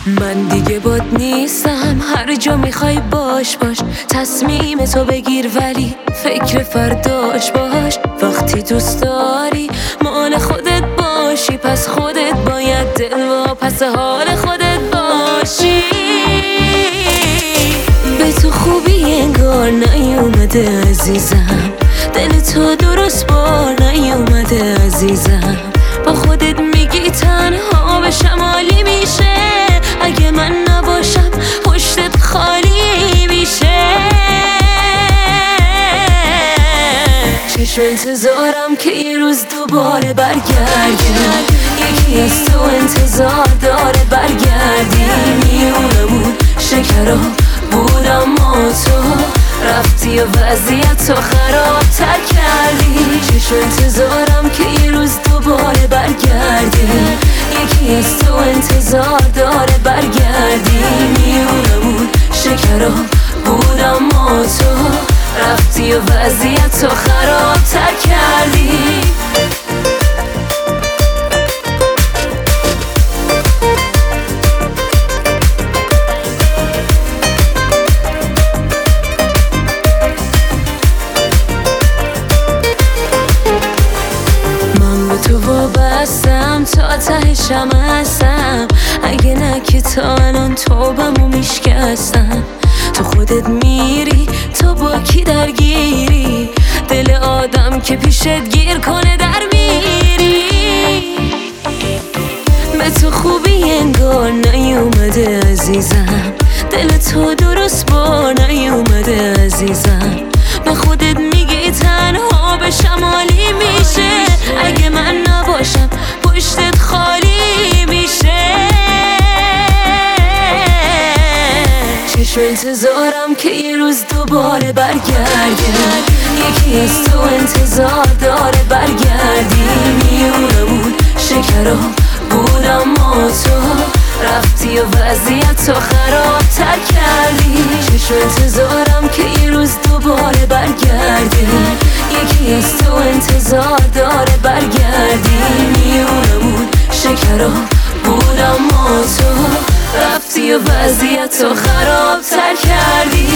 من دیگه باد نیستم، هر جا میخوای باش تصمیم تو بگیر ولی فکر فرداش باش. وقتی دوست داری مال خودت باشی، پس خودت باید دل و پس حال خودت باشی. به تو خوبی انگار نیومده عزیزم، دل تو درست بار نیومده عزیزم. با خودت میگی تنها بشم عالی میشه، اگه من نباشم پشتت خالی میشه. چشم انتظارم که یه روز دوباره برگردی، یکی از تو انتظار داره برگردی. میونمون شکراب بود اما تو رفتی و وضعیت تو خراب تر کردی. چشم انتظارم که یه روز دوباره برگردی، یکی از تو انتظار داره برگردی. میونمون شکراب بود اما تو رفتی و وضعیت تو خراب تر کردی. تو وابستم تا تهشم هستم، اگه نه که تا الان توبمو میشکستم. تو خودت میری تو با کی درگیری، دل آدم که پیشت گیر کنه در میری. به تو خوبی انگار نیومده عزیزم، دل تو درست بار نیومده عزیزم. به خودت میگی تنها بشم عالی میشه، اگه من نباشم پشتت خالی میشه. چشم انتظارم که یه روز دوباره برگردی، یکی از تو انتظار داره برگردی. میونمون شکراب بود اما تو رفتی و وضعیت تو خراب تر کردی. چشم انتظارم که یه روز دوباره برگردی، یکی از تو انتظار داره برگردی. میونمون شکراب بود اما تو رفتی و وضعیت تو خراب تر کردی.